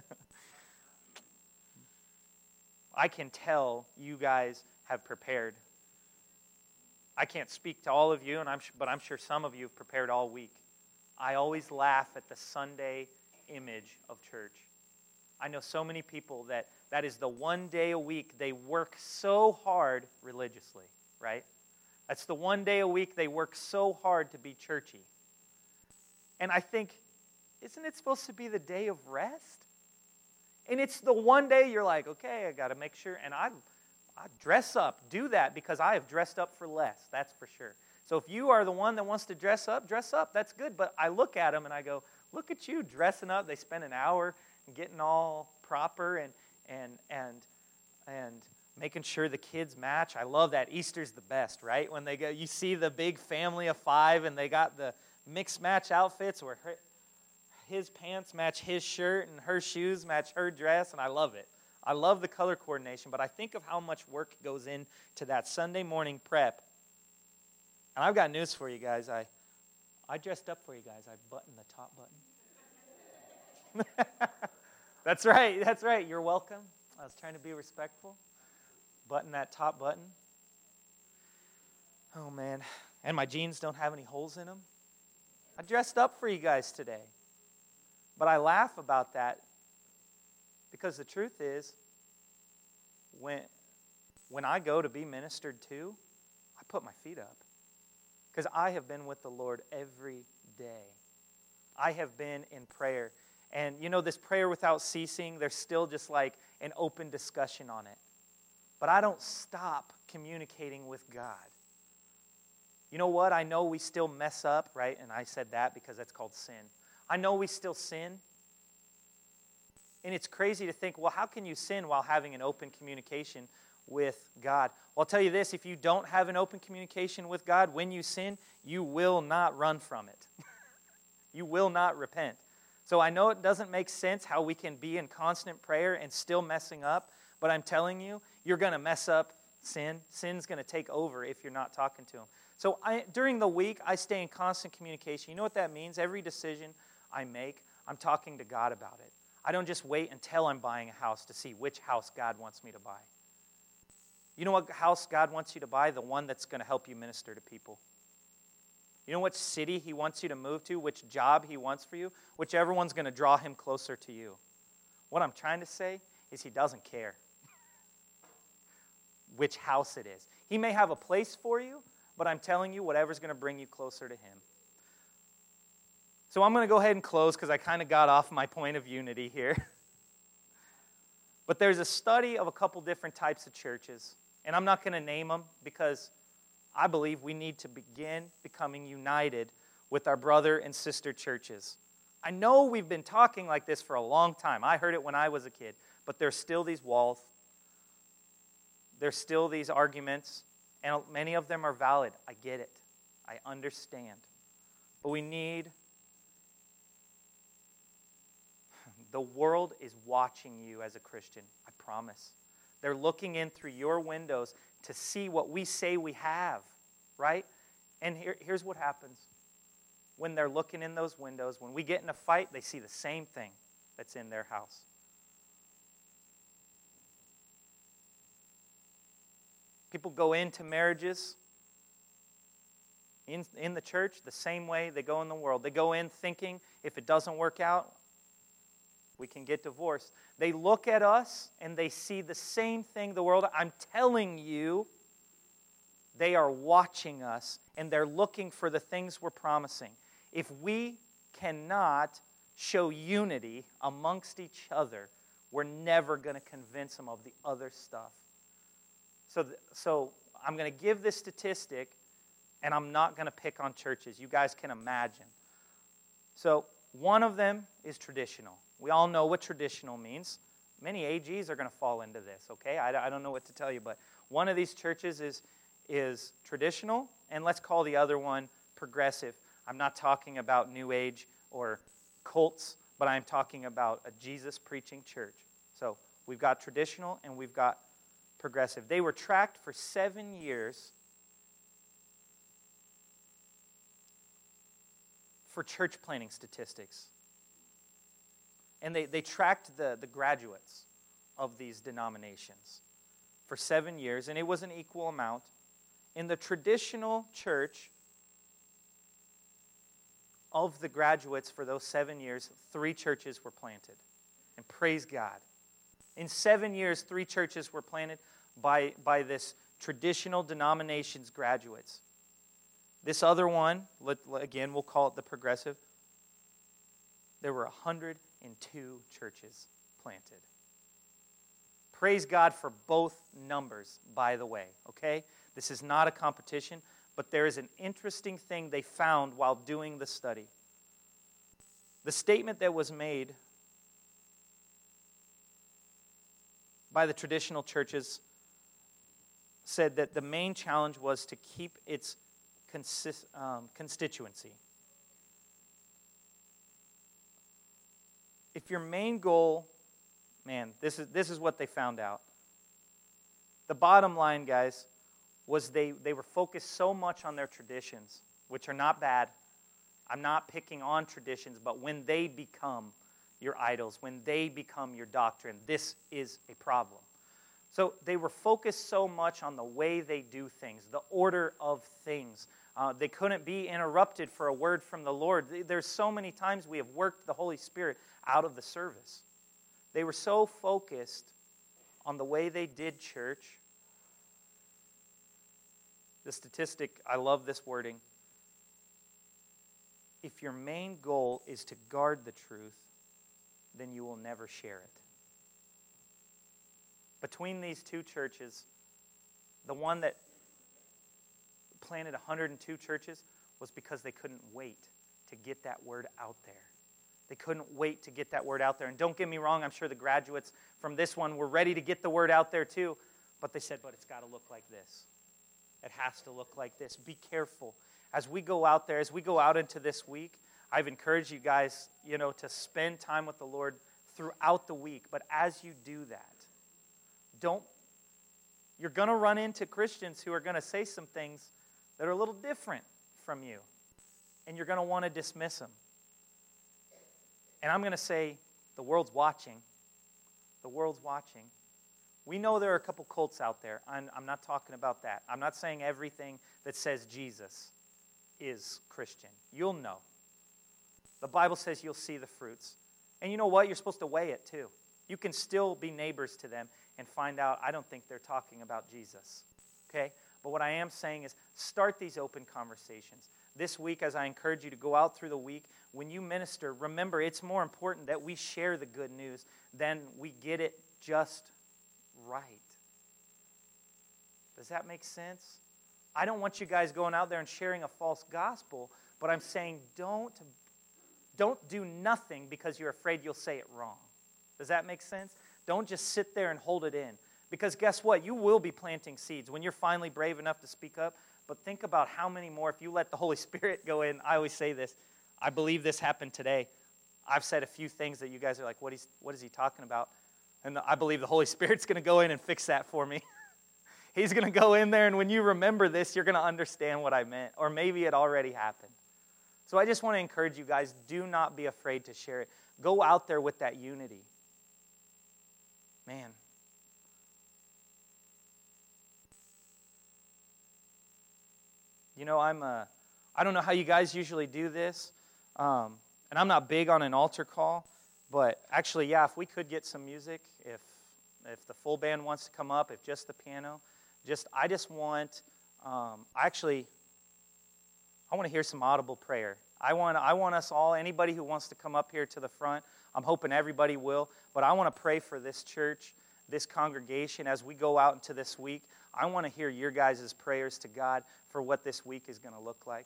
I can tell you guys have prepared. I can't speak to all of you, but I'm sure some of you have prepared all week. I always laugh at the Sunday image of church. I know so many people that is the one day a week they work so hard religiously, right? That's the one day a week they work so hard to be churchy. And I think, isn't it supposed to be the day of rest? And it's the one day you're like, okay, I got to make sure. And I dress up. Do that because I have dressed up for less. That's for sure. So if you are the one that wants to dress up. That's good. But I look at them and I go, look at you dressing up. They spend an hour getting all proper and making sure the kids match. I love that. Easter's the best, right? When they go, you see the big family of 5 and they got the mixed match outfits where his pants match his shirt and her shoes match her dress, and I love it. I love the color coordination, but I think of how much work goes into that Sunday morning prep. And I've got news for you guys. I dressed up for you guys. I buttoned the top button. That's right. That's right. You're welcome. I was trying to be respectful. Button that top button. Oh, man. And my jeans don't have any holes in them. I dressed up for you guys today. But I laugh about that because the truth is, when I go to be ministered to, I put my feet up. Because I have been with the Lord every day. I have been in prayer. And you know, this prayer without ceasing, there's still just like an open discussion on it. But I don't stop communicating with God. You know what? I know we still mess up, right? And I said that because that's called sin. I know we still sin. And it's crazy to think, well, how can you sin while having an open communication with God? Well, I'll tell you this, if you don't have an open communication with God, when you sin, you will not run from it. You will not repent. So I know it doesn't make sense how we can be in constant prayer and still messing up, but I'm telling you, you're going to mess up sin. Sin's going to take over if you're not talking to Him. So during the week, I stay in constant communication. You know what that means? Every decision I make, I'm talking to God about it. I don't just wait until I'm buying a house to see which house God wants me to buy. You know what house God wants you to buy? The one that's going to help you minister to people. You know which city He wants you to move to, which job He wants for you? Whichever one's going to draw Him closer to you. What I'm trying to say is He doesn't care which house it is. He may have a place for you, but I'm telling you, whatever's going to bring you closer to Him. So I'm going to go ahead and close because I kind of got off my point of unity here. But there's a study of a couple different types of churches, and I'm not going to name them because I believe we need to begin becoming united with our brother and sister churches. I know we've been talking like this for a long time. I heard it when I was a kid, but there's still these walls. There's still these arguments, and many of them are valid. I get it. I understand. But we need... The world is watching you as a Christian, I promise. They're looking in through your windows to see what we say we have, right? And here's what happens. When they're looking in those windows, when we get in a fight, they see the same thing that's in their house. People go into marriages in the church the same way they go in the world. They go in thinking if it doesn't work out, we can get divorced. They look at us and they see the same thing the world. I'm telling you, they are watching us and they're looking for the things we're promising. If we cannot show unity amongst each other, we're never going to convince them of the other stuff. So I'm going to give this statistic, and I'm not going to pick on churches. You guys can imagine. So one of them is traditional. We all know what traditional means. Many AGs are going to fall into this, okay? I don't know what to tell you, but one of these churches is traditional, and let's call the other one progressive. I'm not talking about New Age or cults, but I'm talking about a Jesus-preaching church. So we've got traditional and we've got progressive. They were tracked for 7 years for church planning statistics. And they tracked the graduates of these denominations for 7 years, and it was an equal amount. In the traditional church, of the graduates for those 7 years, 3 churches were planted. And praise God. In 7 years, 3 churches were planted by this traditional denomination's graduates. This other one, again, we'll call it the progressive, there were 102 churches planted. Praise God for both numbers, by the way, okay? This is not a competition, but there is an interesting thing they found while doing the study. The statement that was made by the traditional churches said that the main challenge was to keep its constituency. If your main goal, man, this is what they found out. The bottom line, guys, was they were focused so much on their traditions, which are not bad. I'm not picking on traditions, but when they become your idols, when they become your doctrine, this is a problem. So they were focused so much on the way they do things, the order of things. They couldn't be interrupted for a word from the Lord. There's so many times we have worked the Holy Spirit out of the service. They were so focused on the way they did church. The statistic, I love this wording. If your main goal is to guard the truth, then you will never share it. Between these two churches, the one that planted 102 churches was because they couldn't wait to get that word out there. They couldn't wait to get that word out there. And don't get me wrong, I'm sure the graduates from this one were ready to get the word out there too. But they said, but it's got to look like this. It has to look like this. Be careful. As we go out there, as we go out into this week, I've encouraged you guys, to spend time with the Lord throughout the week. But as you do that, you're going to run into Christians who are going to say some things that are a little different from you. And you're going to want to dismiss them. And I'm going to say, the world's watching. The world's watching. We know there are a couple cults out there. I'm not talking about that. I'm not saying everything that says Jesus is Christian. You'll know. The Bible says you'll see the fruits. And you know what? You're supposed to weigh it too. You can still be neighbors to them and find out, I don't think they're talking about Jesus. Okay? But what I am saying is start these open conversations. This week, as I encourage you to go out through the week, when you minister, remember it's more important that we share the good news than we get it just right. Does that make sense? I don't want you guys going out there and sharing a false gospel, but I'm saying don't do nothing because you're afraid you'll say it wrong. Does that make sense? Don't just sit there and hold it in. Because guess what? You will be planting seeds when you're finally brave enough to speak up. But think about how many more, if you let the Holy Spirit go in. I always say this. I believe this happened today. I've said a few things that you guys are like, what is he talking about? And I believe the Holy Spirit's going to go in and fix that for me. He's going to go in there, and when you remember this, you're going to understand what I meant. Or maybe it already happened. So I just want to encourage you guys, do not be afraid to share it. Go out there with that unity. Man. I don't know how you guys usually do this, and I'm not big on an altar call, but actually, yeah, if we could get some music, if the full band wants to come up, if just the piano, I want to hear some audible prayer. I want us all, anybody who wants to come up here to the front, I'm hoping everybody will, but I want to pray for this church, this congregation, as we go out into this week. I want to hear your guys' prayers to God for what this week is going to look like.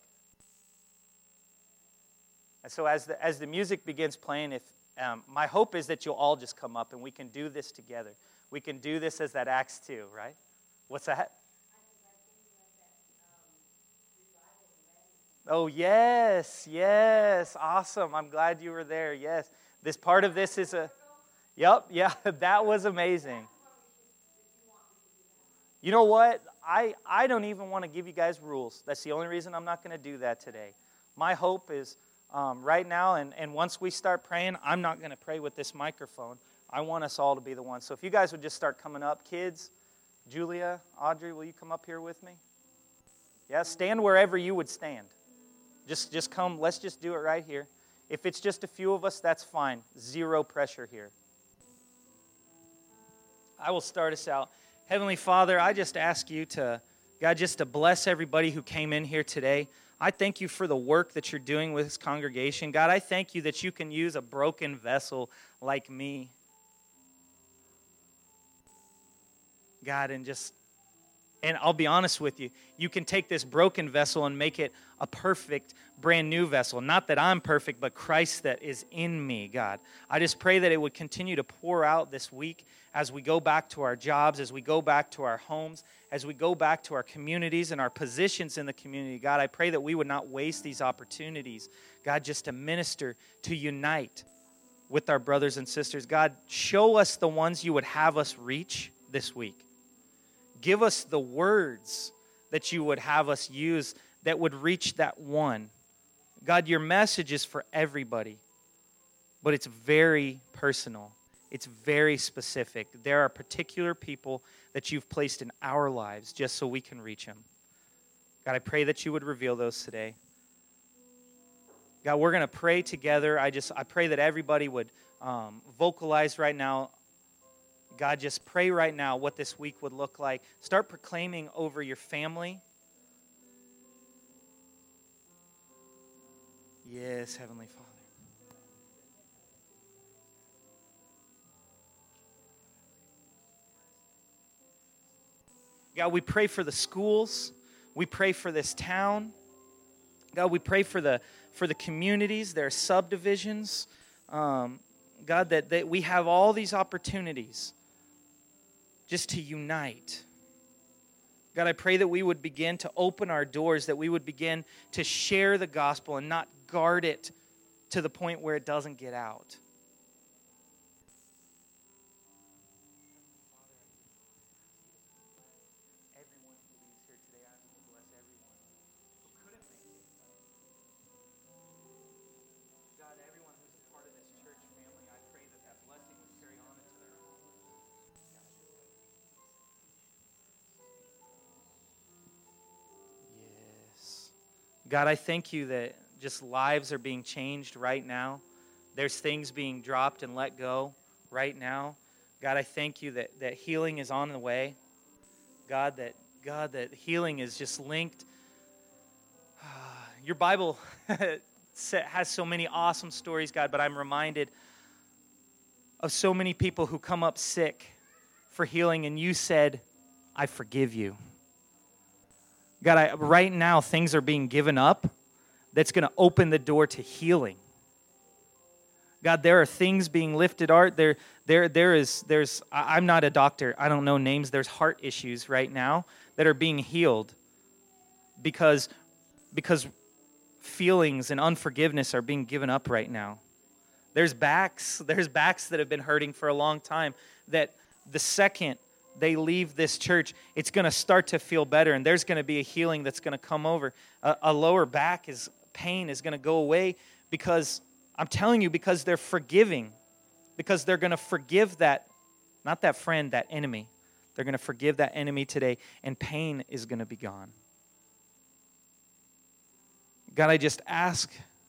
And so as the music begins playing, my hope is that you'll all just come up and we can do this together. We can do this as that Acts 2, right? What's that? Oh, yes, awesome. I'm glad you were there, yes. This part of this is that was amazing. You know what? I don't even want to give you guys rules. That's the only reason I'm not going to do that today. My hope is right now, and once we start praying, I'm not going to pray with this microphone. I want us all to be the ones. So if you guys would just start coming up. Kids, Julia, Audrey, will you come up here with me? Yeah, stand wherever you would stand. Just come. Let's just do it right here. If it's just a few of us, that's fine. Zero pressure here. I will start us out. Heavenly Father, I just ask you to, God, just to bless everybody who came in here today. I thank you for the work that you're doing with this congregation. God, I thank you that you can use a broken vessel like me. God, and I'll be honest with you, you can take this broken vessel and make it a perfect, brand new vessel. Not that I'm perfect, but Christ that is in me, God. I just pray that it would continue to pour out this week as we go back to our jobs, as we go back to our homes, as we go back to our communities and our positions in the community. God, I pray that we would not waste these opportunities, God, just to minister, to unite with our brothers and sisters. God, show us the ones you would have us reach this week. Give us the words that you would have us use that would reach that one. God, your message is for everybody, but it's very personal. It's very specific. There are particular people that you've placed in our lives just so we can reach them. God, I pray that you would reveal those today. God, we're going to pray together. I pray that everybody would vocalize right now. God, just pray right now what this week would look like. Start proclaiming over your family. Yes, Heavenly Father. God, we pray for the schools. We pray for this town. God, we pray for the communities, their subdivisions. God, that we have all these opportunities just to unite. God, I pray that we would begin to open our doors, that we would begin to share the gospel and not guard it to the point where it doesn't get out. Everyone who leaves here today, I ask you to bless everyone who couldn't make it. God, everyone who's a part of this church family, I pray that that blessing would carry on into their home. Yes. God, I thank you that just lives are being changed right now. There's things being dropped and let go right now. God, I thank you that healing is on the way. God, that healing is just linked. Your Bible has so many awesome stories, God, but I'm reminded of so many people who come up sick for healing, and you said, I forgive you. God, right now things are being given up that's going to open the door to healing. God, there are things being lifted. Art, there's. I'm not a doctor. I don't know names. There's heart issues right now that are being healed because feelings and unforgiveness are being given up right now. There's backs that have been hurting for a long time that the second they leave this church, it's going to start to feel better, and there's going to be a healing that's going to come over. A lower back pain is going to go away because, I'm telling you, because they're forgiving, because they're going to forgive that, not that friend, that enemy. They're going to forgive that enemy today, and pain is going to be gone. God, I just ask,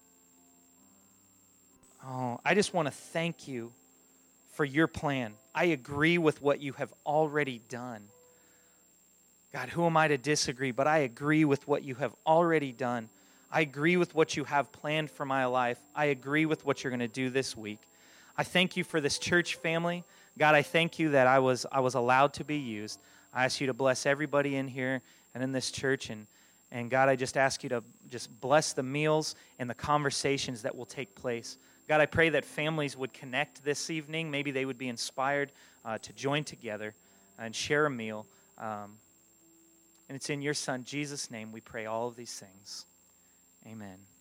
I just want to thank you for your plan. I agree with what you have already done. God, who am I to disagree? But I agree with what you have already done. I agree with what you have planned for my life. I agree with what you're going to do this week. I thank you for this church family. God, I thank you that I was allowed to be used. I ask you to bless everybody in here and in this church. And God, I just ask you to just bless the meals and the conversations that will take place. God, I pray that families would connect this evening. Maybe they would be inspired to join together and share a meal. And it's in your Son, Jesus' name, we pray all of these things. Amen.